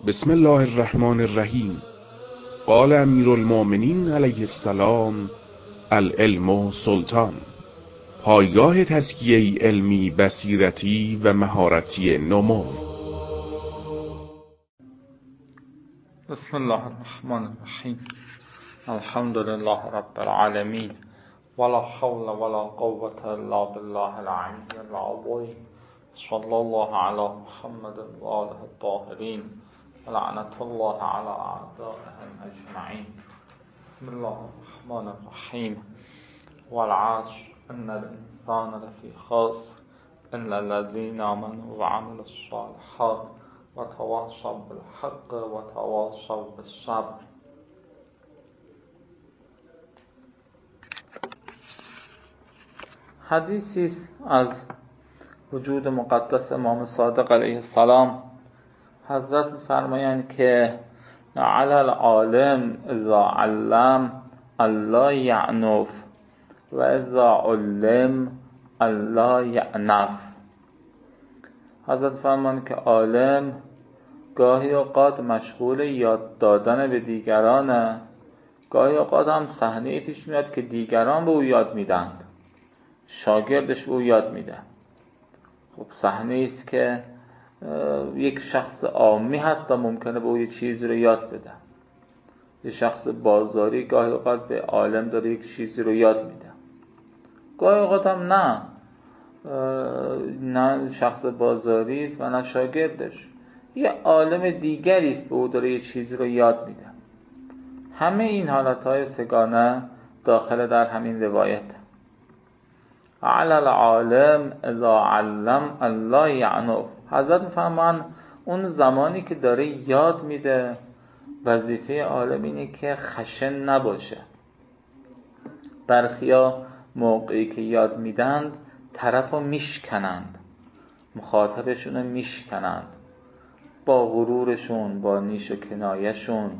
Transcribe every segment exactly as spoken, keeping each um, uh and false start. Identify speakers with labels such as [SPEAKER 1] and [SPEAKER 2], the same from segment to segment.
[SPEAKER 1] بسم الله الرحمن الرحیم. قال امیر المؤمنین علیه السلام: العلم سلطان. پایگاه تزکیه علمی، بصیرتی و مهارتی نمو.
[SPEAKER 2] بسم الله الرحمن الرحیم. الحمد لله رب العالمین، ولا حول ولا قوة الا بالله العلی العظیم. صلی الله علی محمد و آله الطاهرین، لعنت الله على اعدائهم اجمعین. بسم الله الرحمن الرحیم. والعصر ان الانسان لفی خسر الا الذین آمنوا وعملوا الصالحات وتواصوا بالحق وتواصوا بالصبر. حدیثی است از وجود مقدس امام صادق علیه السلام. حضرت می‌فرمایند که علی العالم اذا علم الله یعنف و اذا علم الله یعنف. حضرت فرمایند که عالم گاهی اوقات مشغول یاد دادن به دیگرانه، گاهی اوقات هم صحنه‌ای پیش میاد که دیگران به او یاد میدند، شاگردش به او یاد میده. خب صحنه‌ای است که یک شخص عامی حتی ممکنه به او یه چیزی رو یاد بده. یک شخص بازاری گاهی اوقات به عالم داره یک چیزی رو یاد میده، گاهی اوقات هم نه نه شخص بازاری است و نه شاگردش، یه عالم دیگری است به او داره یه چیزی رو یاد میده. همه این حالتهای سگانه داخل در همین روایت. علی العالم اذا علم الله یعنف. حضرت میفرمان اون زمانی که داره یاد میده، وظیفه عالم اینه که خشن نباشه. برخیا موقعی که یاد میدند طرف رو میشکنند، مخاطبشون رو میشکنند، با غرورشون، با نیش و کنایشون،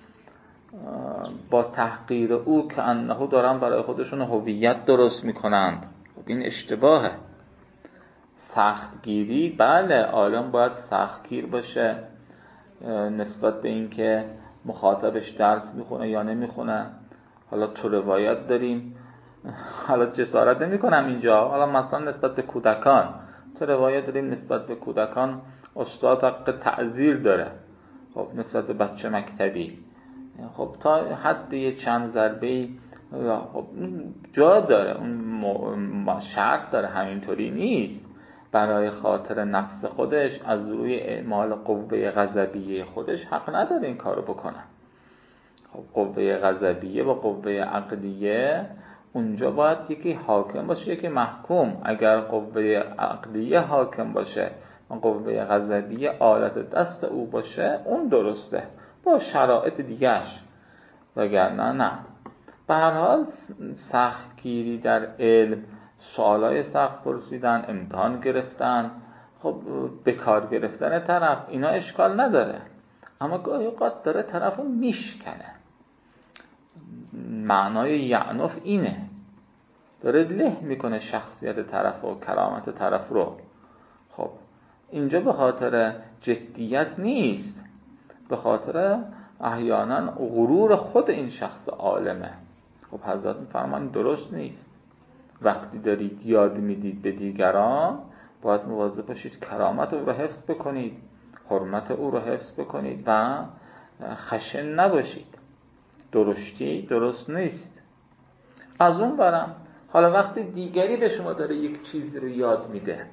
[SPEAKER 2] با تحقیر او که انه دارن برای خودشون هویت درست میکنند. این اشتباهه. سختگیری، بله عالم باید سختگیر باشه نسبت به این که مخاطبش درس میخونه یا نمیخونه. حالا تو روایت داریم، حالا جسارت نمی کنم اینجا، حالا مثلا نسبت به کودکان تو روایت داریم نسبت به کودکان استاد حق تعزیر داره. خب نسبت به بچه مکتبی خب تا حد یه چند ضربه خب جا داره، اون شرط داره، همینطوری نیست. برای خاطر نفس خودش از روی اعمال قوه غضبیه خودش حق نداره این کارو بکنه. خب قوه غضبیه با قوه عقلیه اونجا باید یکی حاکم باشه یکی محکوم. اگر قوه عقلیه حاکم باشه و قوه غضبیه آلت دست او باشه اون درسته با شرایط دیگهش، وگرنه نه. به هر حال سختگیری در علم، سوالای سخت پرسیدن، امتحان گرفتن، خب بکار گرفتن طرف، اینا اشکال نداره، اما گاهی اوقات داره طرفو میشکنه. معنای یعنف اینه، داره له میکنه شخصیت طرف و کرامت طرف رو. خب اینجا به خاطر جدیت نیست، به خاطر احیانا غرور خود این شخص عالمه. خب حضرت میفرمان درست نیست. وقتی دارید یاد میدید به دیگران باید مواظب باشید کرامت او رو حفظ بکنید، حرمت او رو حفظ بکنید و خشن نباشید. درشتی درست نیست. از اون برم حالا وقتی دیگری به شما داره یک چیزی رو یاد میده،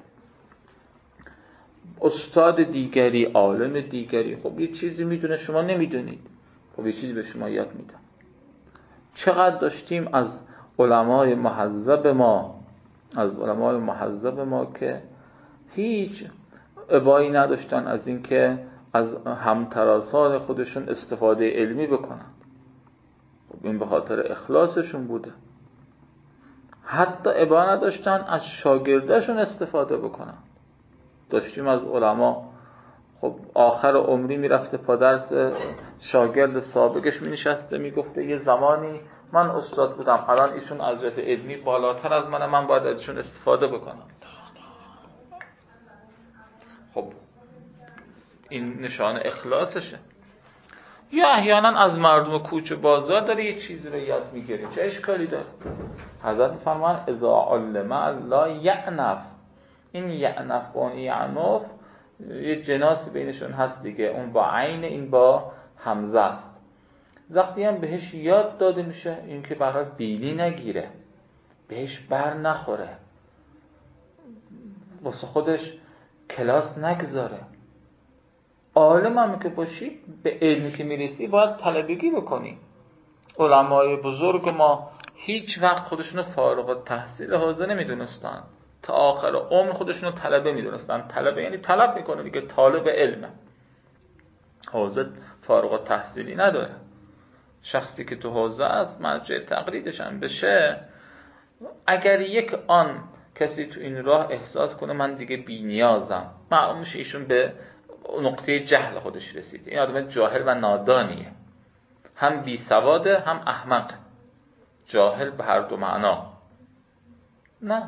[SPEAKER 2] استاد دیگری، عالم دیگری، خب یه چیزی میدونه شما نمیدونید، خب یه چیزی به شما یاد میده. چقدر داشتیم از علمای محذب ما از علمای محذب ما که هیچ ابایی نداشتن از این که از همتراسان خودشون استفاده علمی بکنن. خب این به خاطر اخلاصشون بوده. حتی ابا نداشتن از شاگرداشون استفاده بکنن. داشتیم از علما خب آخر عمری میرفته پا درس شاگرد سابقش مینشسته میگفته یه زمانی من استاد بودم، الان ایشون عزت علمی بالاتر از منه، من باید ازشون استفاده بکنم. خب این نشان اخلاصشه. یا احیانا از مردم کوچه بازار داره یه چیزی رو یاد میگیره، چه اشکالی داره؟ حضرت میفرمان اذا علم الله یعنف. این یعنف با اون یعنف یه جناسی بینشون هست دیگه، اون با عین این با همزه است. وقتی هم بهش یاد داده میشه این که برای بیلی نگیره، بهش بر نخوره، واسه خودش کلاس نگذاره. عالم هم که باشی به علمی که میرسی باید طلبگی بکنی. علمای بزرگ ما هیچ وقت خودشونو فارغ التحصیل حوزه نمیدونستن، تا آخر عمر خودشونو طلبه میدونستن. طلبه یعنی طلب میکنه دیگه، طالب علمه، حوزه فارغ التحصیلی نداره. شخصی که تو حوزه است مرجع تقلیدش هم بشه، اگر یک آن کسی تو این راه احساس کنه من دیگه بی نیازم، معلوم میشه ایشون به نقطه جهل خودش رسید. این آدم جاهل و نادانیه، هم بی سواده هم احمق. جاهل به هر دو معنا. نه،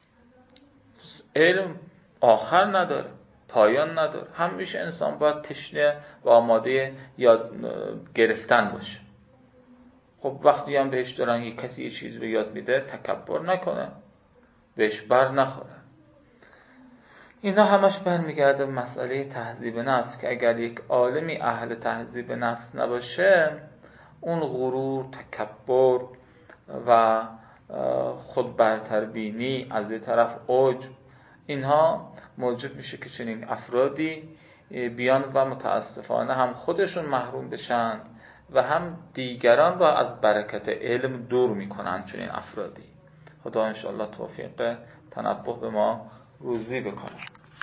[SPEAKER 2] علم آخر نداره، پایان نداره. همیشه انسان باید تشنه و آماده یاد گرفتن باشه. خب وقتی هم بهش دارن یک کسی یه چیز رو یاد میده تکبر نکنه، بهش بر نخوره. اینا همش برمیگرده به مسئله تهذیب نفس، که اگر یک عالمی اهل تهذیب نفس نباشه، اون غرور، تکبر و خود برتربینی، از یه طرف عجب، اینها موجب میشه که چنین افرادی بیان و متاسفانه هم خودشون محروم بشن و هم دیگران را از برکت علم دور میکنن. چنین افرادی خدا انشاءالله توفیق تنبه به ما روزی بکنه.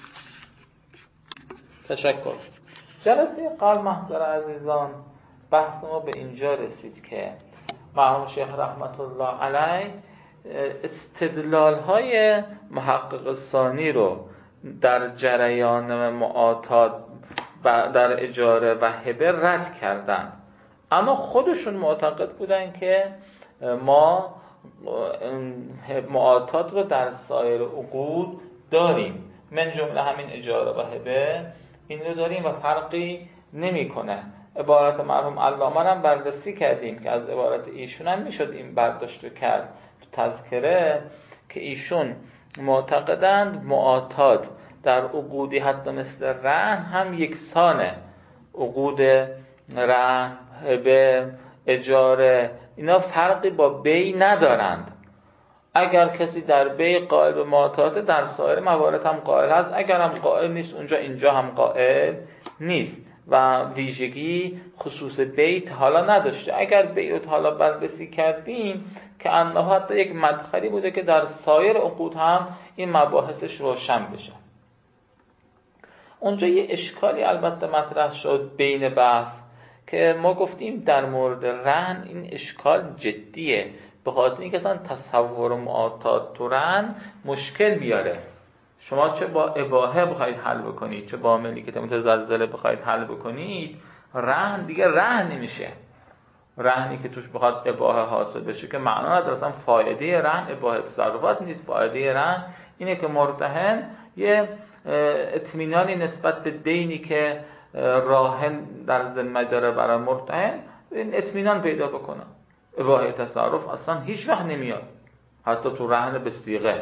[SPEAKER 2] تشکر. جلسه قبل محضر عزیزان بحث ما به اینجا رسید که مرحوم شیخ رحمت الله علیه استدلال های محقق ثانی رو در جریان معاطات در اجاره و هبه رد کردن، اما خودشون معتقد بودن که ما معاطات رو در سایر عقود داریم، من جمله همین اجاره و هبه این رو داریم و فرقی نمی کنه. عبارت مرحوم علامه هم بررسی کردیم که از عبارت ایشون هم میشد این برداشت کرد تو تذکره، که ایشون معتقدند معاطات در عقودی حتی مثل رهن هم یکسانه. عقود رهن، هبه، اجاره، اینا فرقی با بی ندارند. اگر کسی در بی قائل به معاطات، در سایر موارد هم قائل هست. اگر هم قائل نیست اونجا، اینجا هم قائل نیست و ویژگی خصوص بیت حالا نداشته. اگر بیت حالا بررسی کردیم که انه حتی یک مدخلی بوده که در سایر عقود هم این مباحثش روشن بشه. اونجا یه اشکالی البته مطرح شد بین بحث، که ما گفتیم در مورد رهن این اشکال جدیه، به خاطر اینکه اصلا تصور معاطات تو رهن مشکل بیاره. شما چه با اباحه بخواید حل بکنید، چه با ملکیت متزلزله بخواید حل بکنید، رهن دیگه رهن نمیشه. رهنی که توش بخواد اباحه حاصل بشه که معنا نداره. اصلا فایده رهن اباحه تصرفات نیست. فایده رهن اینه که مرتهن یه اطمینانی نسبت به دینی که راهن در ذمه داره برای مرتهن، این اطمینان پیدا بکنه. اباحه تصرف اصلا هیچ وقت نمیاد، حتی تو رهن به صیغه.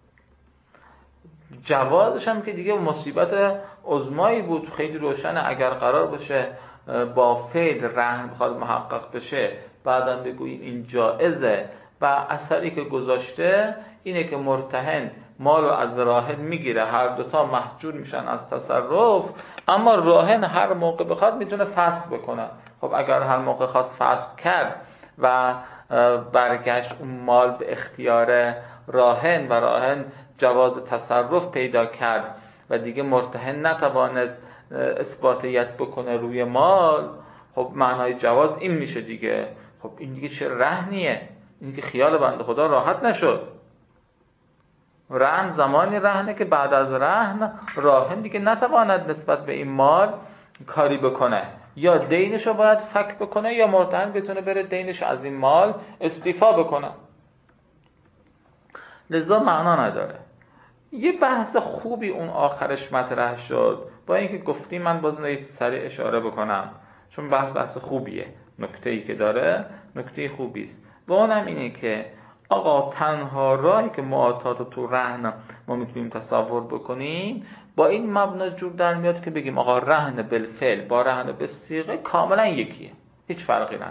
[SPEAKER 2] جوازش هم که دیگه مصیبت عظمایی بود، خیلی روشنه. اگر قرار باشه با فعل رهن بخواد محقق بشه، بعداً بگوییم این جائزه و اثری که گذاشته اینه که مرتهن مال رو از راهن میگیره، هر دوتا محجور میشن از تصرف، اما راهن هر موقع بخواد میتونه فسخ بکنه. خب اگر هر موقع خواست فسخ کرد و برگشت اون مال به اختیار راهن و راهن جواز تصرف پیدا کرد و دیگه مرتهن نتوانست اثباتیت بکنه روی مال، خب معنای جواز این میشه دیگه. خب این دیگه چه رهنیه؟ این که خیال بنده خدا راحت نشد. رهن زمانی رهنه که بعد از رهن راهن دیگه نتواند نسبت به این مال کاری بکنه، یا دینشو باید فک بکنه یا مرتهن بتونه بره دینش از این مال استیفا بکنه. لذا معنا نداره. یه بحث خوبی اون آخرش مطرح شد، با اینکه گفتیم من باز یک سریع اشاره بکنم چون بحث بحث خوبیه، نکته‌ای که داره نکته خوبی است. و اونم اینه که آقا تنها راهی که معاطات تو رهن ما میتونیم تصور بکنیم با این مبنا جور در میاد که بگیم آقا رهن بالفعل با رهن بالصیغه کاملا یکیه، هیچ فرقی نداره،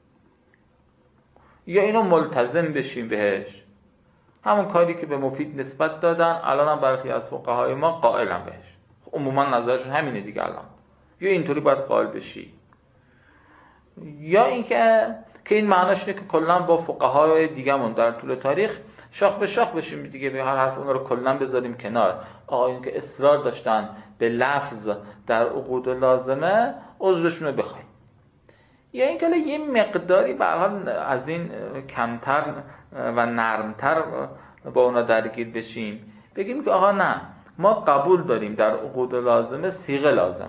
[SPEAKER 2] یا اینو ملتزم بشیم بهش، همون کاری که به مفید نسبت دادن الان هم برخی از فقهای ما قائلن بهش، عموما نظرشون همینه دیگه الان، یا اینطوری باید قائل بشی، یا اینکه که این معناش اینه که کلا با فقهای دیگه‌مون در طول تاریخ شاخ به شاخ بشیم دیگه، به هر حرف اون رو کلا بذاریم کنار. آقایون که اصرار داشتن به لفظ در عقود لازمه عذرشون رو بخوایم، یا اینکه یه مقداری به هر حال از این کمتر و نرمتر با اونا درگیر بشیم، بگیم که آقا نه، ما قبول داریم در عقود لازمه صیغه لازمه،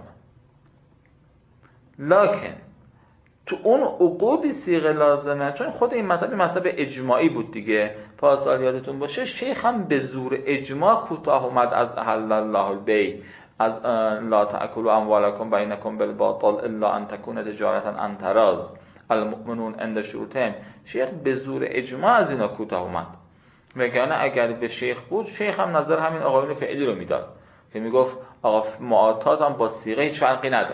[SPEAKER 2] لکن تو اون عقودی صیغه لازمه، چون خود این مطلب مطلب اجماعی بود دیگه، پاسال یادتون باشه شیخ هم به زور اجماع کوتاه اومد از احل الله البیع، از لا تأکلوا اموالکم بینکم بالباطل الا ان تکون تجارتا عن تراض المؤمنون عند شروطهم. شیخ به زور اجماع از اینا کوتاه اومد، وگرنه اگر به شیخ بود شیخ هم نظر همین آقایون فعلی رو میداد که میگفت آقا معاطات هم با صیغه هیچ فرقی نداره.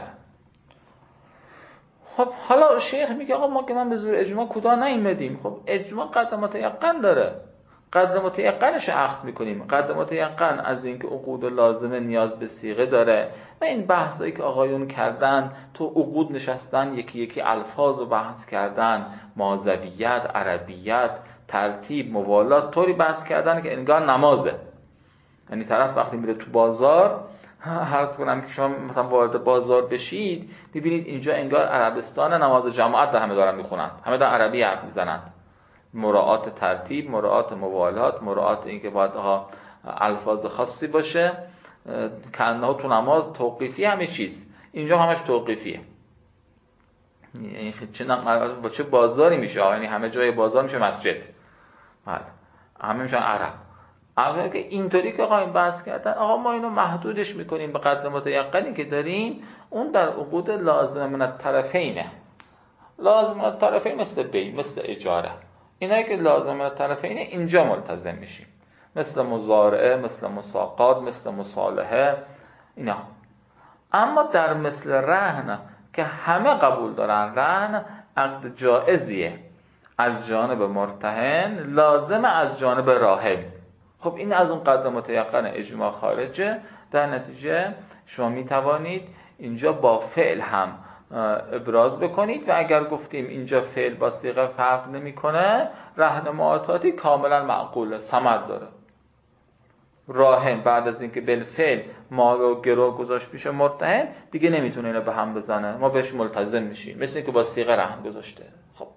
[SPEAKER 2] خب حالا شیخ میگه آقا ما که من به زور اجماع کوتاه نیومدیم، خب اجماع قدر متیقن داره، قدر متیقنش اخذ میکنیم، قدر متیقن از اینکه عقود لازمه نیاز به صیغه داره. و این بحثایی که آقایون کردن تو عقود نشستن یکی یکی الفاظ رو بحث کردن، مازویت، عربیت، ترتیب، موالات، طوری بحث کردن که انگار نمازه. یعنی طرف وقتی میره تو بازار، هر کنم که شما مثلا وارد بازار بشید ببینید اینجا انگار عربستان نماز جماعت ده همه دارن میخونن، همه دارن عربی حرف میزنن، مراعات ترتیب، مراعات موالات، مراعات اینکه باید ها الفاظ خاصی باشه، کنه تو نماز توقیفی همه چیز، اینجا همش توقیفیه. یعنی چه با چه بازاری میشه، یعنی همه جای بازار میشه مسجد، بله همه میشن عرب. اما که اینطوری که آقا این بحث کردن آقا ما اینو محدودش میکنیم به قدر متیقنی که داریم، اون در عقود لازم من الطرفینه. لازم من الطرفین مثل بی، مثل اجاره، اینایی که لازم من الطرفینه اینجا ملتزم میشیم، مثل مزارعه، مثل مساقات، مثل مصالحه اینا. اما در مثل رهن که همه قبول دارن رهن عقد جائزیه از جانب مرتهن، لازم از جانب راهن. خب این از اون قدر متیقن اجماع خارجه، در نتیجه شما می توانید اینجا با فعل هم ابراز بکنید و اگر گفتیم اینجا فعل با صیغه فرق نمیکنه، رهن معاطاتی کاملا معقوله، ثمر داره. راهن بعد از اینکه بالفعل مال و گروه گذاشت پیش مرتهن دیگه نمیتونه اینو به هم بزنه، ما بهش ملتزم میشیم، مثل اینکه با صیغه رهن گذاشته. خب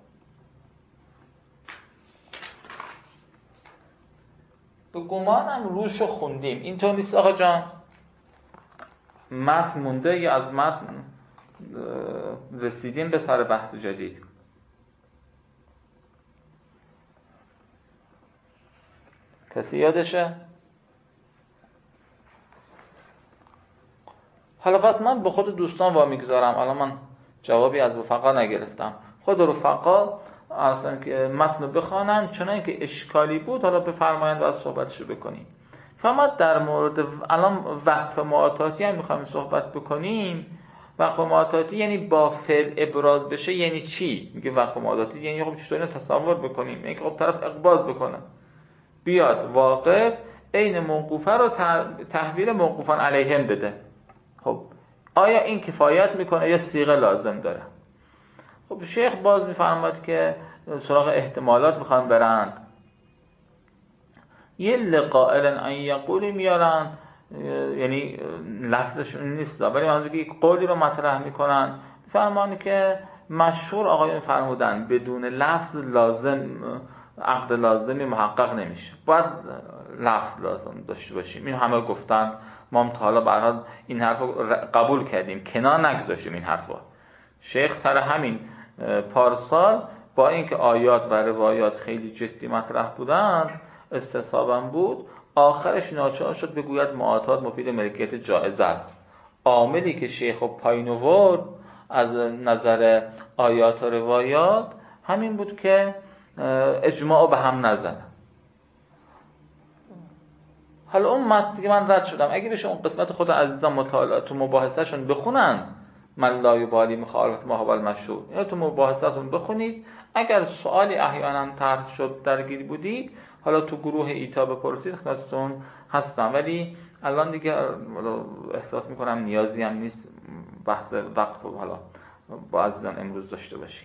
[SPEAKER 2] به گمانم روشو خوندیم، اینطور نیست آقا جان؟ متن مونده یا از متن رسیدیم به سر بحث جدید؟ کسی یادشه؟ حالا پس من به خود دوستان وامیگذارم، الان من جوابی از رفقا نگرفتم، خود رفقا اصلا که متن بخوانن، چنان که اشکالی بود حالا بفرمایند و از صحبتشو بکنیم. فما در مورد الان وقف معاطاتی هم میخوایم صحبت بکنیم. وقف معاطاتی یعنی با فعل ابراز بشه یعنی چی؟ میگه وقف معاطاتی یعنی خب چطوری تصور بکنیم؟ یعنی خب طرف اقباض بکنه، بیاد واقف عین موقوفه رو تحویل موقوفان علیهم بده. خب آیا این کفایت میکنه یا صیغه لازم داره؟ خب شیخ باز میفرماید که سراغ احتمالات میخوان برند، یه لقائل ان یقولی میارن، یعنی لفظش نیست ولی منظور که یک قولی رو مطرح میکنن، فرمان که مشهور آقایون فرمودن بدون لفظ لازم عقد لازمی محقق نمیشه، باید لفظ لازم داشته باشیم. این همه گفتن، ما هم تا حالا به هر حال این حرف رو قبول کردیم، کنار نگذاشتیم این حرف رو. شیخ سر همین پارسال با اینکه آیات و روایات خیلی جدی مطرح بودند، استصوابم بود آخرش ناچار شد بگوید معاطات مفید ملکیت جائز است. عاملی که شیخ و پایین آورد از نظر آیات و روایات همین بود که اجماع به هم نزنه. حالا اون متن دیگه من رد شدم، اگه بشه اون قسمت خود عزیزان مطالعه تو مباحثه‌شون بخونن، من لا یبالی مخالفت ما هو المشهور، یا تو مباحثاتون بخونید. اگر سوالی احیانا طرح شد درگیر بودید، حالا تو گروه ایتا بپرسید، خدمتتون هستم. ولی الان دیگه احساس میکنم نیازی هم نیست بحث وقت حالا با عزیزان امروز داشته باشیم.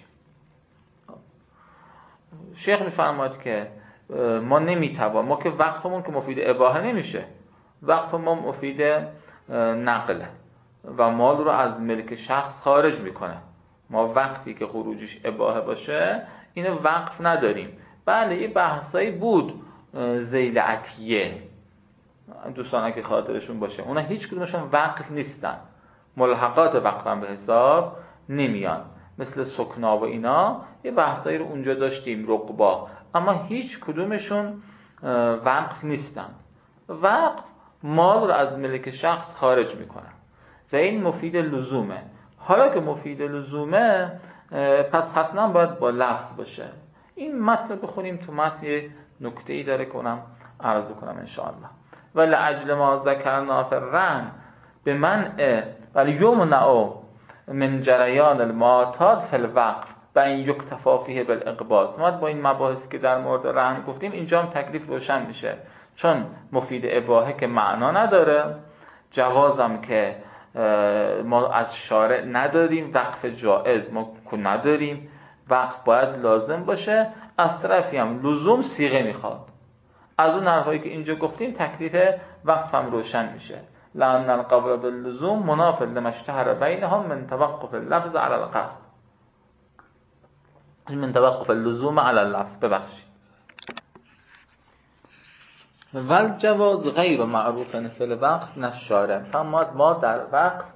[SPEAKER 2] شیخ میفرماید که ما نمیتوان، ما که وقفمون که مفید اباحه نمیشه، وقف ما مفید نقله و مال رو از ملک شخص خارج میکنه. ما وقتی که خروجش اباحه باشه اینو وقف نداریم. بله یه بحثایی بود ذیل عطیه، دوستان که خاطرشون باشه، اونا هیچ کدومشون وقف نیستن، ملحقات وقف هم به حساب نمیان، مثل سکنا و اینا یه بحثایی رو اونجا داشتیم، رقبا، اما هیچ کدومشون وقف نیستن. وقف مال رو از ملک شخص خارج میکنه و این مفید لزومه. حالا که مفید لزومه پس حتما باید با لفظ باشه. این متن بخونیم، تو متن یه نکته‌ای داره کنم عرض بکنم انشاءالله. ولعجل ما ذکرنا فی الرهن به منع ولی یمنع من جریان المعاطات فی الوقف و این یکتفا فیه بالاقباض. ما با این مباحثی که در مورد رهن گفتیم اینجا هم تکلیف روشن میشه، چون مفید اباحه که معنا نداره، جوازم که ما از شارع نداریم، وقف جائز ما نداریم، وقف باید لازم باشه، از طرفی هم لزوم صیغه میخواد. از اون حرفایی که اینجا گفتیم تکلیف وقف هم روشن میشه. لأن القول باللزوم مناف لما اشتهر بینهم من توقف اللفظ على القصد، من توقف اللزوم على اللفظ. ببخشید. والجواز غیر معروف فی الوقف نشاره. فما ما در وقف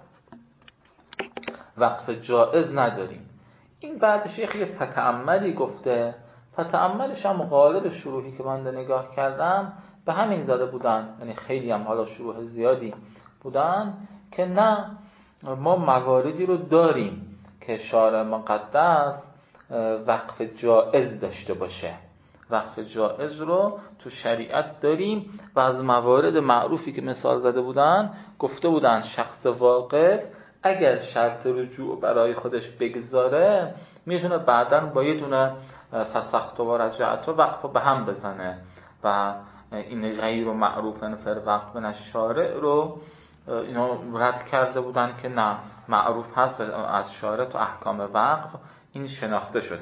[SPEAKER 2] وقف جائز نداریم. این بعد شیخ یه فتعملی گفته، فتعملش هم غالب شروحی که من نگاه کردم به همین زده بودن، یعنی خیلی هم حالا شروح زیادی بودن که نه، ما مواردی رو داریم که شارع مقدس وقف جائز داشته باشه، وقف جائز رو تو شریعت داریم و از موارد معروفی که مثال زده بودن گفته بودن شخص واقف اگر شرط رجوع برای خودش بگذاره میتونه بعداً با یه دونه فسخت و رجعت و وقف به هم بزنه و این غیر و معروفن فر وقف من الشارع رو اینا رد کرده بودن که نه، معروف هست از شارع تو احکام وقف این شناخته شده.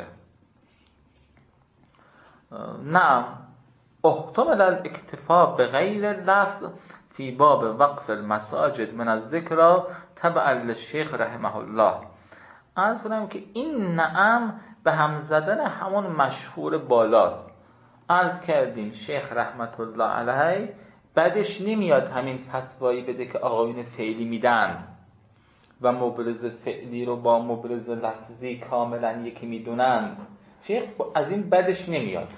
[SPEAKER 2] نعم احتمل الاکتفا به غیر لفظ فی باب وقف المساجد من الذکر تبع للشیخ رحمه الله. عرض کنم که این نعم به هم زدن همون مشهور بالاست. عرض کردیم شیخ رحمت الله علیه بعدش نمیاد همین فتوایی بده که آقایون فعلی میدن و مبرز فعلی رو با مبرز لفظی کاملا یکی میدونند. شیخ از این بعدش نمیاد،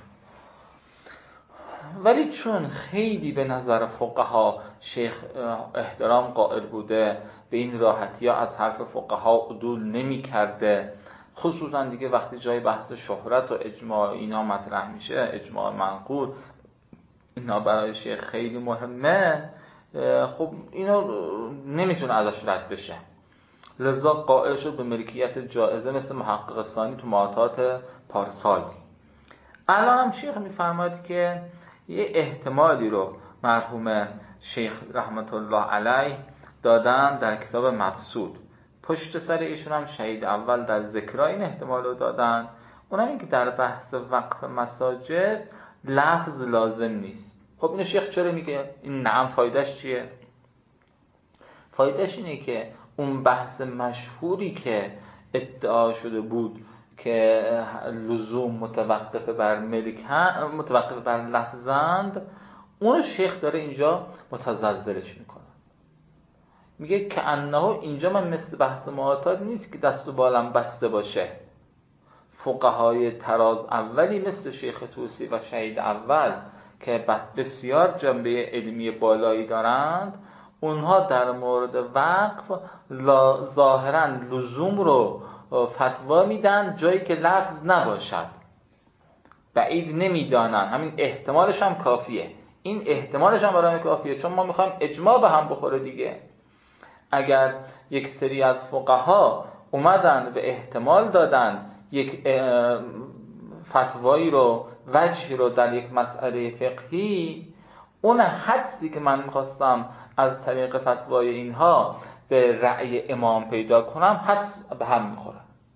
[SPEAKER 2] ولی چون خیلی به نظر فقها شیخ احترام قائل بوده، به این راحتی ها از حرف فقها عدول نمی کرده، خصوصا دیگه وقتی جای بحث شهرت و اجماع اینا مطرح میشه، اجماع منقول اینا برای شیخ خیلی مهمه، خب اینا نمیتونه ازش رد بشه، لذا قائل شد به ملکیت جائزه مثل محقق ثانی تو معاطات پارسال. الان هم شیخ میفرماید که یه احتمالی رو مرحوم شیخ رحمت الله علیه دادن در کتاب مبسوط، پشت سر ایشون هم شهید اول در ذکرها این احتمال رو دادن. اونم این که در بحث وقف مساجد لفظ لازم نیست. خب اینو شیخ چرا میگه؟ این نعم فایدهش چیه؟ فایدهش اینه که اون بحث مشهوری که ادعا شده بود که لزوم متوقف بر ملک متوقف بر لفظند، اون شیخ داره اینجا متزلزلش میکنه، میگه که انه اینجا من مثل بحث معاطات نیست که دست و بالم بسته باشه. فقهای تراز اولی مثل شیخ طوسی و شهید اول که بس بسیار جنبه علمی بالایی دارند، اونها در مورد وقف ظاهراً لزوم رو فتوا میدن جایی که لفظ نباشد، بعید نمیدانن، همین احتمالش هم کافیه. این احتمالش هم برای کافیه، چون ما میخوایم اجماع به هم بخوره دیگه. اگر یک سری از فقها اومدن به احتمال دادن یک فتوایی رو، وجهی رو در یک مسئله فقهی، اون حدسی که من میخواستم از طریق فتوای اینها به رأی امام پیدا کنم، حدس به هم میخوره.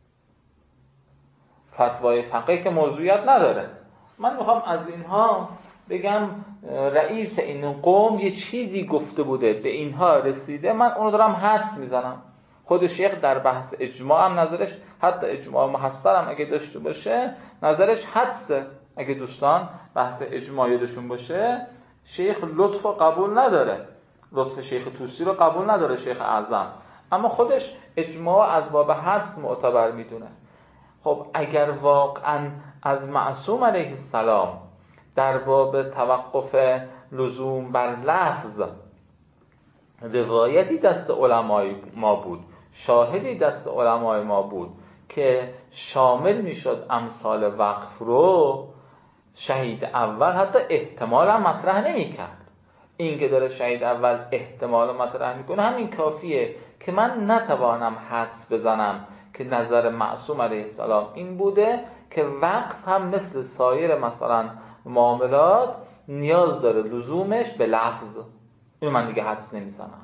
[SPEAKER 2] فتوای فقیه که موضوعیت نداره، من میخوام از اینها بگم رئیس این قوم یه چیزی گفته بوده، به اینها رسیده، من اونو دارم حدس میزنم. خود شیخ در بحث اجماع هم نظرش، حتی اجماع محصر هم اگه داشته باشه، نظرش حدسه. اگه دوستان بحث اجماع یادشون باشه، شیخ لطف قبول نداره، لطف شیخ طوسی رو قبول نداره شیخ اعظم، اما خودش اجماع از باب حدس معتبر میدونه. خب اگر واقعا از معصوم علیه السلام در باب توقف لزوم بر لفظ روایتی دست علمای ما بود، شاهدی دست علمای ما بود که شامل میشد امثال وقف رو، شهید اول حتی احتمال هم مطرح نمی کرد. این که داره شهید اول احتمال مطرح میکنه همین کافیه که من نتوانم حدس بزنم که نظر معصوم علیه السلام این بوده که وقف هم مثل سایر مثلا معاملات نیاز داره لزومش به لفظ. اینو من دیگه حدس نمیزنم.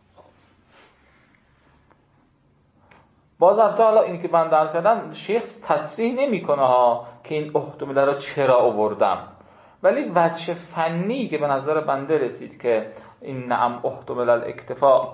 [SPEAKER 2] باز البته حالا این که من درس کردم شیخ تصریح نمیکنه ها که این احتمال رو چرا آوردم، ولی وجه فنی که به نظر بنده رسید که این نعم احتمال الاکتفاء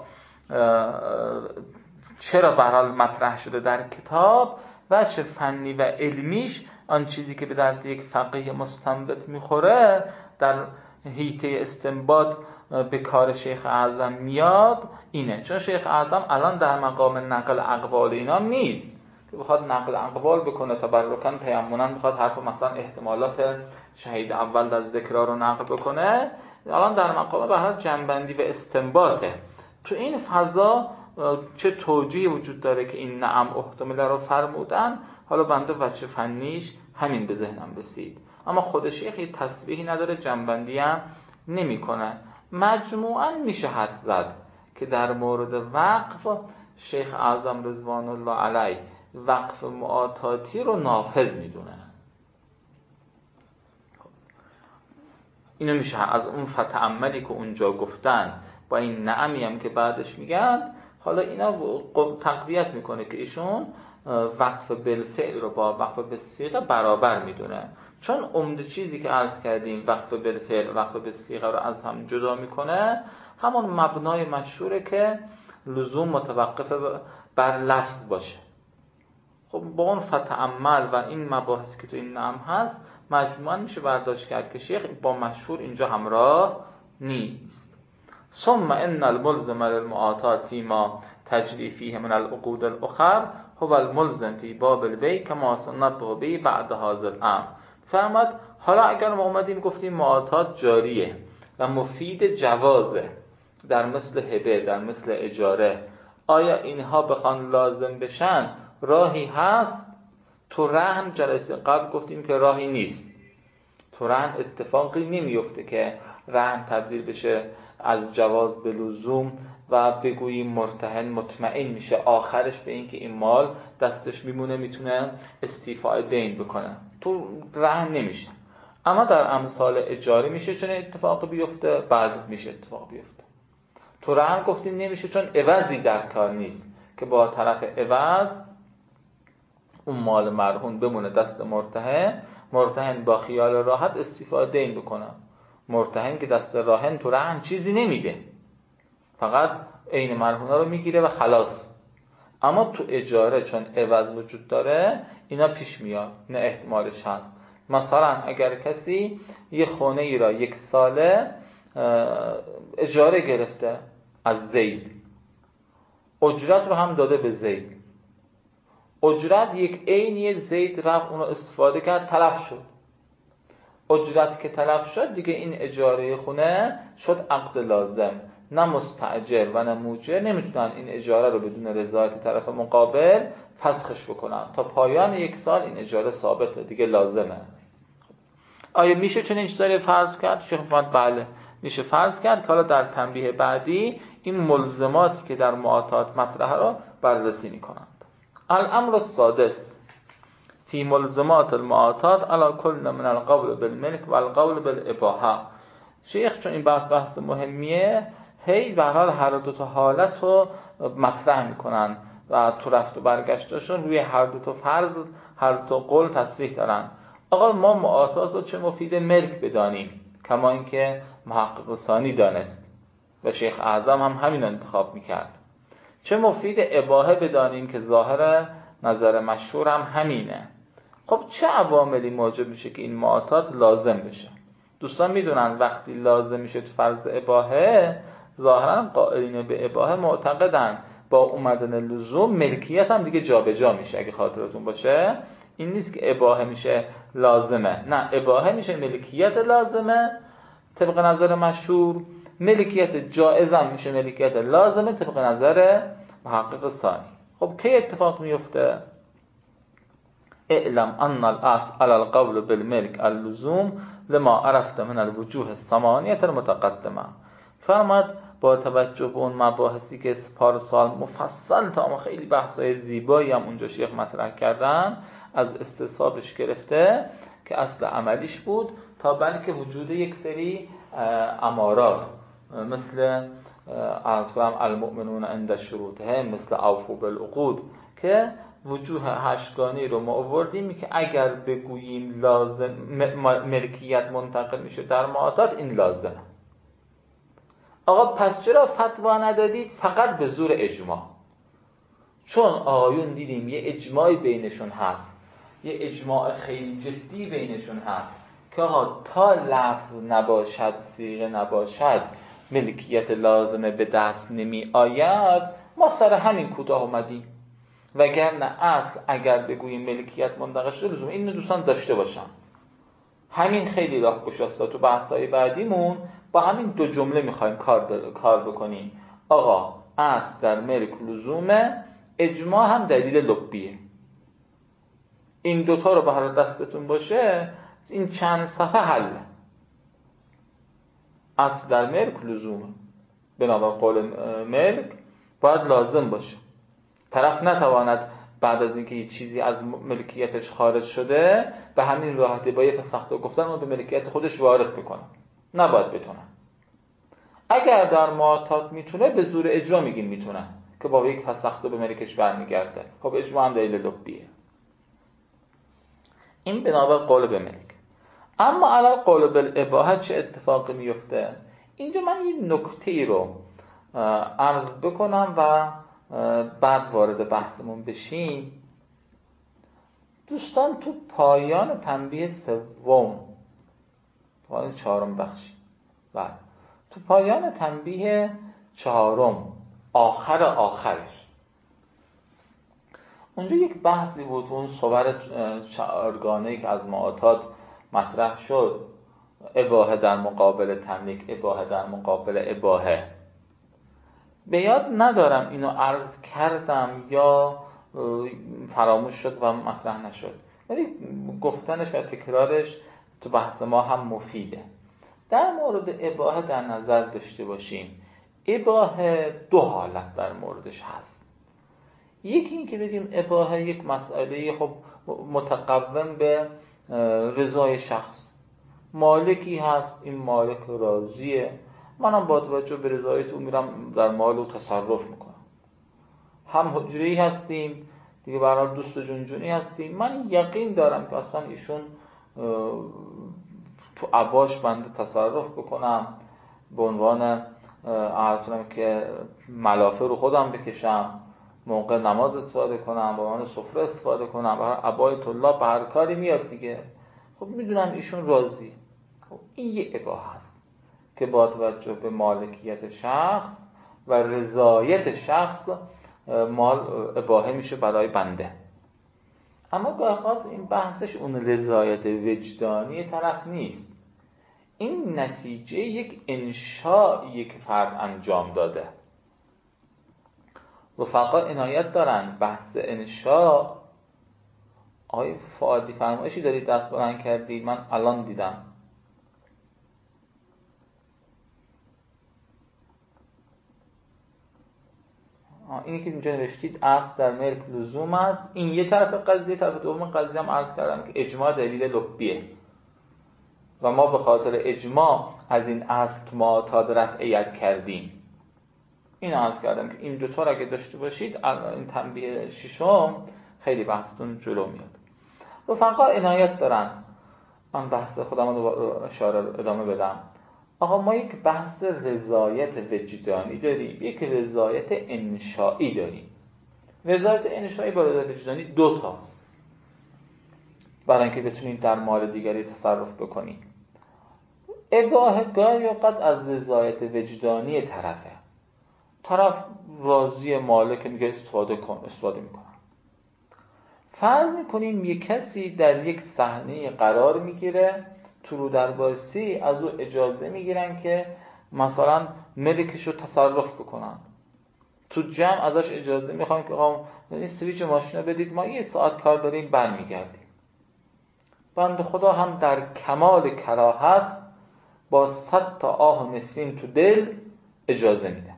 [SPEAKER 2] چرا به هر حال مطرح شده در کتاب، وجه فنی و علمیش، آن چیزی که به درد یک فقیه مستنبط میخوره در حیطه استنباط به کار شیخ اعظم میاد اینه. چون شیخ اعظم الان در مقام نقل اقوال اینا نیست که بخواد نقل اقوال بکنه تبرکاً تیمناً، بخواد حرف مثلا احتمالات شهید اول در ذکرها رو نقل بکنه. الان در مقام به هر جنبندی و استنباطه. تو این فضا چه توجیهی وجود داره که این نعم احتمال رو فرمودن؟ حالا بنده وجه فنیش همین به ذهنم رسید، اما خود شیخ یه تصریحی نداره، جنبندی هم نمی کنه. مجموعاً میشه حد زد که در مورد وقف شیخ اعظم رضوان الله علیه وقف معاطاتی رو نافذ میدونه. اینو میشه از اون فتعملی که اونجا گفتن با این نعمی هم که بعدش میگن، حالا اینا تقویت میکنه که ایشون وقف بالفعل رو با وقف بالصیغه برابر میدونه. چون عمده چیزی که عرض کردیم وقف بالفعل وقف بالصیغه رو از هم جدا میکنه همون مبنای مشهوره که لزوم متوقف بر لفظ باشه. خب با اون فتعمل و این مباحثی که تو این نعم هست مجموعاً میشه برداشت کرد که شیخ با مشهور اینجا همراه نیست. ثم ان الملزم للمعاطات فيما تجري فيه من العقود الاخر هو الملزم في باب البيع كما سنبه به بعد هذا الامر. فرمود حالا اگر ما اومدیم گفتیم معاطات جاریه و مفید جوازه در مثل هبه، در مثل اجاره، آیا اینها بخوان لازم بشن راهی هست؟ تو رهن جلسه قبل گفتیم که راهی نیست. تو رهن اتفاقی نمیفته که رهن تبدیل بشه از جواز به لزوم و بگوییم مرتهن مطمئن میشه آخرش به این که این مال دستش میمونه، میتونه استیفای دین بکنه. تو رهن نمیشه. اما در امثال اجاره میشه چون اتفاق بیفته، بعد میشه اتفاق بیفته. تو رهن گفتیم نمیشه چون عوضی در کار نیست که با طرف عوض اون مال مرهون بمونه دست مرتهن، مرتهن با خیال راحت استیفاده این بکنه. مرتهن که دست راهن تو رهن چیزی نمیده، فقط عین مرهونا رو میگیره و خلاص. اما تو اجاره چون عوض وجود داره اینا پیش میاد، نه احتمالش هست. مثلا اگر کسی یه خونه ای را یک ساله اجاره گرفته از زید، اجرت رو هم داده به زید، اجرت یک عین یک زید رفت اونو استفاده کرد تلف شد، اجرت که تلف شد دیگه این اجاره خونه شد عقد لازم، نه مستاجر و نه موجر نمیتونن این اجاره رو بدون رضایت طرف مقابل فسخش بکنن. تا پایان یک سال این اجاره ثابته، دیگه لازمه. آیا میشه چنین چیزایی فرض کرد؟ شیخ فرمود بله میشه فرض کرد که حالا در تنبیه بعدی این ملزماتی که در معاطات مطرحه رو بررسی میکنند. الامر السادس فی ملزمات المعاطات علی کل من القول بالملک و القول بالاباحه. شیخ چون این بحث بحث مهمیه، هی به هر حال هر دو تا حالت رو مطرح میکنن و تو رفت و برگشتشون روی هر دو تا فرض، هر دو تا قول تصریح دارن. آقا ما معاطات رو چه مفید ملک بدانیم، کما اینکه محقق ثانی دانست و شیخ اعظم هم همین انتخاب میکرد. چه مفید اباحه بدانیم که ظاهر نظر مشهور هم همینه. خب چه عواملی موجب میشه که این معاطات لازم بشه؟ دوستان میدونن وقتی لازم میشه تو فرض اباحه، ظاهرا قائلین به اباحه معتقدن با اومدن لزوم ملکیت هم دیگه جابجا میشه. اگه خاطرتون باشه این نیست که اباحه میشه لازمه، نه، اباحه میشه ملکیت لازمه طبق نظر مشهور، ملکیت جائز هم میشه ملکیت لازمه طبق نظر محقق ثانی. خب کی اتفاق میفته؟ اعلم ان الاصل على القول بالملك اللزوم لما عرفت من الوجوه الثمانیه المتقدمه. فرمود با توجه به اون مباحثی که پارسال مفصل تا ما خیلی بحثای زیبایی هم اونجا شیخ مطرح کردن، از استصحابش گرفته که اصل عملیش بود تا بلکه وجود یک سری امارات مثل از فرام المؤمنون عند شروطهم، مثل اوفوا بالعقود، که وجوه هشتگانی رو ما آوردیم که اگر بگوییم لازم ملکیت منتقل میشه در معاطات این لازمه. آقا پس چرا فتوا ندادید فقط به زور اجماع؟ چون آیون دیدیم یه اجماعی بینشون هست، یه اجماع خیلی جدی بینشون هست که آقا تا لفظ نباشد صیغه نباشد ملکیت لازمه به دست نمی آید، ما سر همین کوتاه اومدیم. وگرنه اصل اگر بگوییم ملکیت منتقل شده لزوم این دوستان داشته باشن. همین خیلی راه گشاسته. تو بحث‌های بعدیمون با همین دو جمله میخوایم کار کار بکنیم. آقا اصل در ملک لزومه، اجماع هم دلیل لبیه. این دوتا رو به هر دستتون باشه این چند صفحه حله. اصل در ملک لزومه، بنابر قول ملک باید لازم باشه. طرف نتواند بعد از اینکه یه چیزی از ملکیتش خارج شده به همین راحتی با یه فسخته گفتن اون به ملکیت خودش وارد بکنه، نباید بتونه. اگر در معاطات میتونه به زور اجماع میگین میتونه که با یک فسخته به ملکش برمیگرده. خب اجماع هم دلیل لبیه. این بنابر قول به ملک. اما علی قول بالاباحه چه اتفاقی میفته؟ اینجا من یه نکته رو عرض بکنم و بعد وارد بحثمون بشیم. دوستان تو پایان تنبیه سوم، پایان چهارم بخشی، بعد تو پایان تنبیه چهارم آخر آخرش اونجا یک بحثی بود، اون صور چهارگانه‌ای که از معاطات مطرح شد، اباحه در مقابل تملیک، اباحه در مقابل اباحه. به یاد ندارم اینو عرض کردم یا فراموش شد و مطرح نشد، ولی گفتنش و تکرارش تو بحث ما هم مفیده. در مورد اباحه در نظر داشته باشیم اباحه دو حالت در موردش هست. یکی این که بگیم اباحه یک مسئله خب متقوم به رضای شخص، مالکی هست، این مالک راضیه، منم با توجه به رضایت او میرم در مال او تصرف میکنم. هم حجری هستیم دیگه، برای دوست جونجونی هستیم، من یقین دارم که اصلا ایشون تو عباش بنده تصرف بکنم، به عنوان عرض کنم که ملافه رو خودم بکشم، موقع نماز استفاده کنم، به عنوان سفره استفاده کنم، برای عبای طلاب به هر کاری میاد دیگه. خب میدونم ایشون راضی. خب این یه اباحه هست که با توجه به مالکیت شخص و رضایت شخص مال اباحه میشه برای بنده. اما گاهی این بحثش اون رضایت وجدانی طرف نیست، این نتیجه یک انشاء یک فرد انجام داده. رفقا عنایت دارن بحث انشاء. آقای فؤادی فرمایشی دارید دست بلند کردید؟ من الان دیدم. اینی که اینجا نوشتید اصل در ملک لزوم است، این یه طرف قضیه. طرف دوم قضیه هم عرض کردم که اجماع دلیل لبیه و ما به خاطر اجماع از این اصل که معتاد رفعیت کردیم. این عرض کردم که این دوتا را اگه داشته باشید این تنبیه ششم خیلی بحثتون جلو میاد. رفقا عنایت دارن من بحث خودم رو اشاره ادامه بدم. آقا ما یک بحث رضایت وجدانی داریم، یک رضایت انشایی داریم. رضایت انشایی با رضایت وجدانی دو تاست برای اینکه بتونیم در مال دیگری تصرف بکنیم. اباحه گاهی اوقات از رضایت وجدانی طرفه، طرف راضی مالک میگه استفاده کن، استفاده میکنه. فرض میکنیم یک کسی در یک صحنه قرار میگیره، تو رو درباسی از او اجازه میگیرن که مثلا ملکش رو تصرف بکنن. تو جمع ازش اجازه میخوان که آقا این سویچ ماشین رو بدید، ما یه ساعت کار داریم برمیگردیم. بنده خدا هم در کمال کراهت با صد تا آه و نفرین تو دل اجازه میده.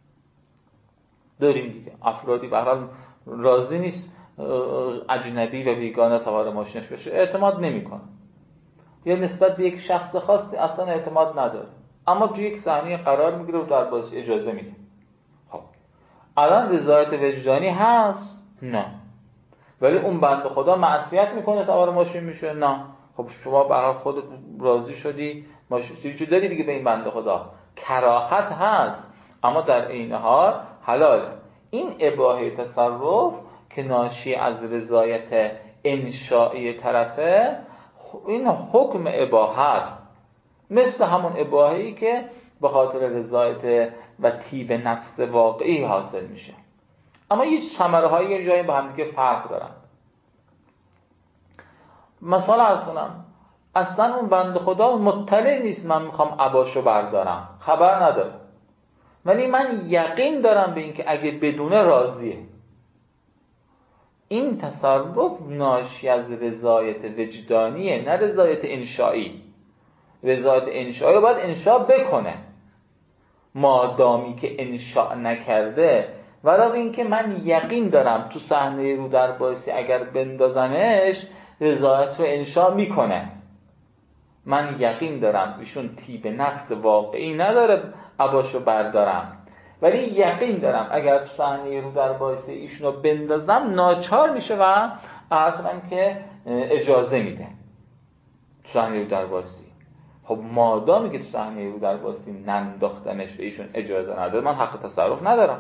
[SPEAKER 2] داریم دیگه افرادی به هر حال راضی نیست اجنبی و بیگانه سوار ماشینش بشه، اعتماد نمیکنه، یا نسبت به یک شخص خاصی اصلا اعتماد نداره، اما تو یک صحنه قرار میگیره و در بازی اجازه میده. خب الان رضایت وجدانی هست؟ نه. ولی اون بنده خدا معصیت میکنه سوار ماشین میشه؟ نه. خب شما به هر حال خودت راضی شدی، ماشین سویچو دادی دیگه به این بنده خدا. کراهت هست اما در عین حال حلاله. این اباحه تصرف که ناشی از رضایت انشایی طرفه، این حکم اباحه است، مثل همون اباحه‌ای که به خاطر رضایت و طیب نفس واقعی حاصل میشه. اما یه ثمره‌های یه جایی با هم دیگه فرق دارن. مثلا عرض کنم اصلا اون بنده خدا مطلع نیست من میخوام عباشو بردارم، خبر نداره، ولی من یقین دارم به این که اگه بدونه راضیه. این تصرف ناشی از رضایت وجدانیه، نه رضایت انشایی. رضایت انشایی رو باید انشا بکنه. مادامی که انشا نکرده، ولی این که من یقین دارم تو صحنه رو در بایستی اگر بندازنش رضایت رو انشا میکنه، من یقین دارم ایشون طیب نفس واقعی نداره عباشو بردارم، ولی یقین دارم اگر تو صحنه رو در بایستی ایشونو بندازم ناچار میشه و اصلا که اجازه میده تو صحنه رو در بایستی. خب مادامی که تو صحنه رو در بایستی ننداختنش و ایشون اجازه نداره، من حق تصرف ندارم.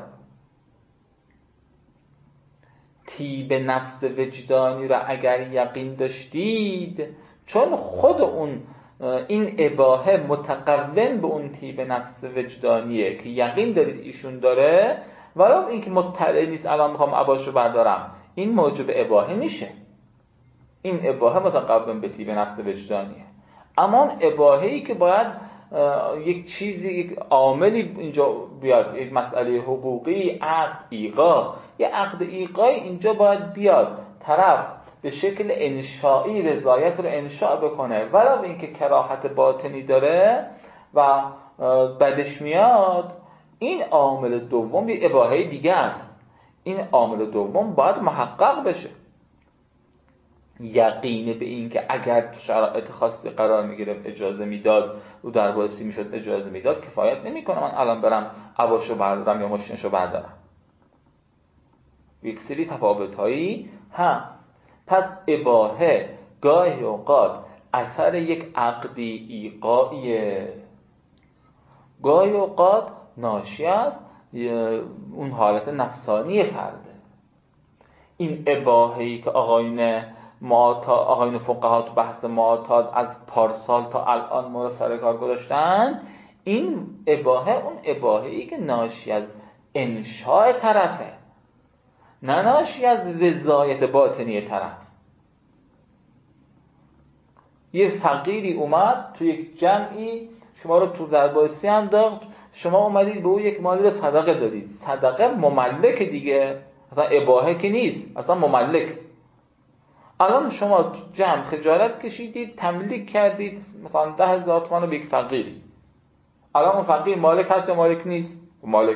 [SPEAKER 2] طیب نفس وجدانی را اگر یقین داشتید، چون خود اون این اباحه متقوم به اون طیب نفس وجدانیه که یقین دارید ایشون داره، ولو این که مطلع نیست الان میخوام عباشو بردارم، این موجب اباحه میشه. این اباحه متقوم به طیب نفس وجدانیه. اما اون اباحه‌ای که باید یک چیزی، یک عاملی اینجا بیاد، یک مسئله حقوقی، عقد ایقا، یه عقد ایقای اینجا باید بیاد، طرف به شکل انشایی رضایت رو انشاء بکنه، ولو اینکه کراهت باطنی داره و بدش میاد. این عامل دوم یه اباحه دیگه است. این عامل دوم باید محقق بشه. یقینه به این که اگر تو شرایط خاصی قرار میگیره اجازه میداد و در بایستی میشد اجازه میداد، کفایت نمیکنه من الان برم عباشو بردارم یا ماشینشو بردارم. یک سری تفاوت‌هایی هست. پس اباحه گاهی اوقات اثر یک عقدی ایقاییه، گاهی اوقات ناشی از اون حالت نفسانی فرده. این اباحه‌ای که آقاین معتاد، آقاین فقها تو بحث معتاد از پارسال تا الان ما رو سر کار گذاشتن، این اباحه اون اباحه‌ای که ناشی از انشاء طرفه، نه ناشی از رضایت باطنی طرف. یه فقیری اومد تو یک جمعی شما رو تو دربایسی انداخت، شما اومدید به او یک مالی رو صدقه دادید. صدقه مملک دیگه، اصلا اباحه که نیست، اصلا مملک. الان شما تو جمع خجالت کشیدید، تملیک کردید مثلا ده هزار تومان رو به یک فقیری. الان اون فقیر مالک هست یا مالک نیست؟ مالک.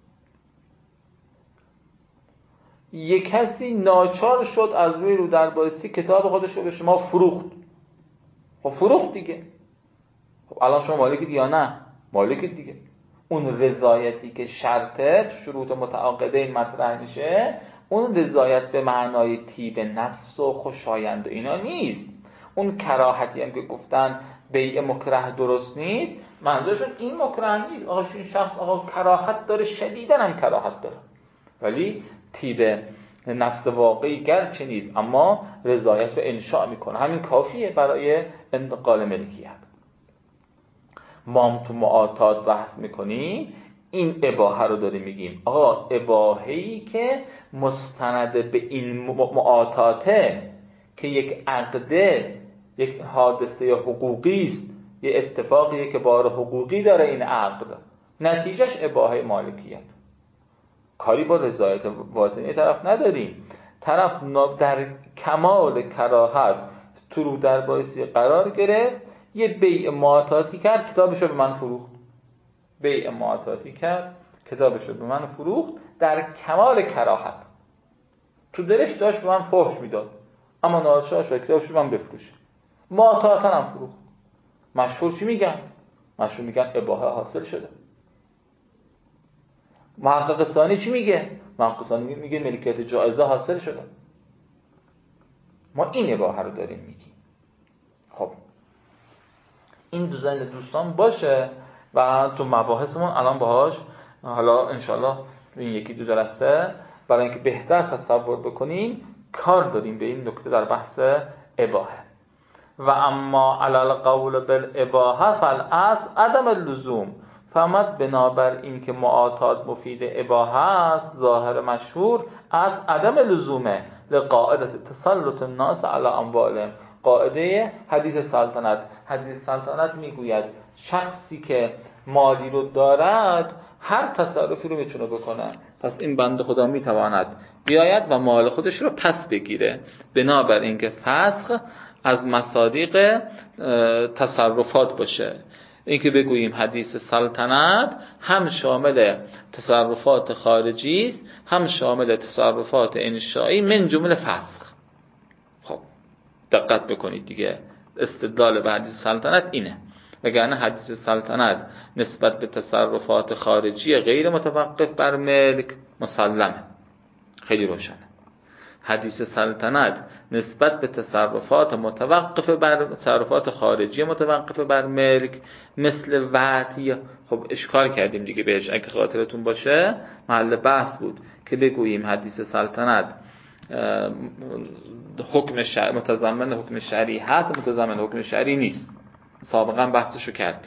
[SPEAKER 2] یک کسی ناچار شد از روی رو دربایسی کتاب خودش رو به شما فروخت. خب فروخت دیگه. خب الان شما مالکید یا نه؟ مالکید دیگه. اون رضایتی که شرطه شروط متعاقده این مطرح میشه، اون رضایت به معنای طیب نفس و خوشایند و اینا نیست. اون کراهتی هم که گفتن بیع مکره درست نیست، منظورشون این مکره نیست. آقا این شخص آقا کراهت داره، شدیداً هم کراهت داره، ولی طیب نفس واقعی گرچه نیست، اما رضایت رو انشاء میکنه. همین کافیه برای انتقال ملکیت. ما هم تو معاطات بحث میکنیم، این اباحه رو داریم میگیم. آقا اباحه‌ای که مستند به این معاطاته که یک عقده، یک حادثه حقوقی است، یه اتفاقیه که بار حقوقی داره این عقد، نتیجهش اباحه مالکیت. کاری با رضایت باطنی طرف نداریم. طرف در کمال کراهت تو رو دربایسی قرار گرفت، یه بیع معاطاتی کرد، کتابشو به من فروخت. بیع معاطاتی کرد، کتابشو به من فروخت در کمال کراهت. تو دلش داشت به من فحش میداد، اما ناچار شد کتابشو به من بفروشه. معاطاتا هم فروخت. مشهور چی میگن؟ مشهور میگن اباحه حاصل شده. محقق ثانی چی میگه؟ محقق ثانی میگه ملکیت جایزه حاصل شده. ما این اباحه رو داریم میگیم. خب این دو زن دوستان باشه و تو مباحثمون الان باهاش حالا انشالله این یکی دو جلسه برای اینکه بهتر تصور بکنیم کار داریم به این نکته در بحث اباحه. و اما علل قول بالاباحه فالاصل عدم اللزوم. فهمت بنابر این که معاطات مفید اباحه است، ظاهر مشهور از عدم لزومه لقاعده تسلط الناس علی اموالهم. قاعده حدیث سلطنت. حدیث سلطنت میگوید شخصی که مالی رو دارد هر تصرفی رو میتونه بکنه. پس این بنده خدا میتواند بیاید و مال خودش رو پس بگیره، بنابر اینکه فسخ از مصادیق تصرفات باشه. این که بگوییم حدیث سلطنت هم شامل تصرفات خارجی است، هم شامل تصرفات انشایی من جمله فسخ. خب دقت بکنید دیگه، استدلال به حدیث سلطنت اینه. وگرنه حدیث سلطنت نسبت به تصرفات خارجی غیر متوقف بر ملک مسلمه، خیلی روشنه. حدیث سلطنت نسبت به تصرفات متوقف بر تصرفات خارجی متوقف بر ملک مثل وعطی، خب اشکال کردیم دیگه بهش اگه خاطرتون باشه، محل بحث بود که بگوییم حدیث سلطنت حکم شرع متضمن حکم شرعی هست، متضمن حکم شرعی نیست. سابقا بحثشو کردیم.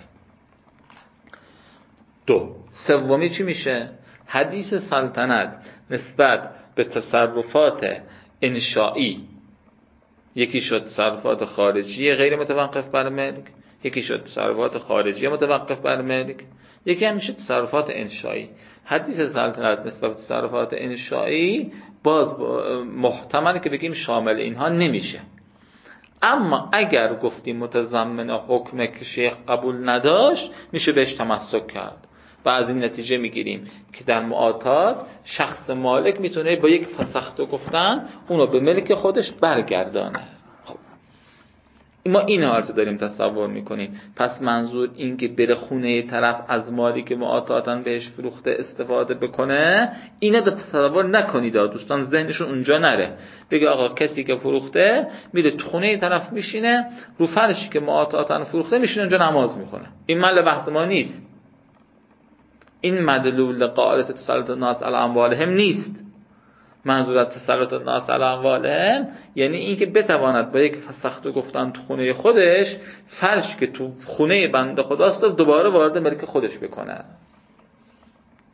[SPEAKER 2] دو سومی چی میشه؟ حدیث سلطنت نسبت به تصرفات انشایی، یکی شد تصرفات خارجی غیر متوقف بر ملک، یکی شد تصرفات خارجی متوقف بر ملک، یکی هم میشه تصرفات انشایی. حدیث سلطنت نسبت به تصرفات انشایی باز محتمل که بگیم شامل اینها نمیشه. اما اگر گفتیم متضمن حکم که شیخ قبول نداشت، میشه بهش تمسک کرد و از این نتیجه میگیریم که در معاطات شخص مالک میتونه با یک فسخته گفتن اونو به ملک خودش برگردانه. خب ما این حالت داریم تصور میکنیم. پس منظور این که بره خونه طرف از مالی که معاطاتن بهش فروخته استفاده بکنه، اینا رو تصور نکنید دوستان، ذهنشون اونجا نره بگه آقا کسی که فروخته میره تو خونه طرف میشینه، رو فرشی که معاطاتن فروخته میشینه اونجا نماز میخونه. این محل بحث ما نیست. این مدلول قاعده تسلط الناس علی اموالهم نیست. منظور از تسلط الناس علی اموالهم یعنی این که بتواند با یک فسخته گفتن تو خونه خودش فرش که تو خونه بنده خداست دوباره وارد ملک خودش بکنه.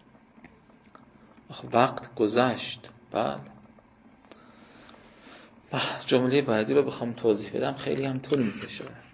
[SPEAKER 2] وقت گذشت. بعد جمله بعدی رو بخوام توضیح بدم خیلی هم طول میکشه.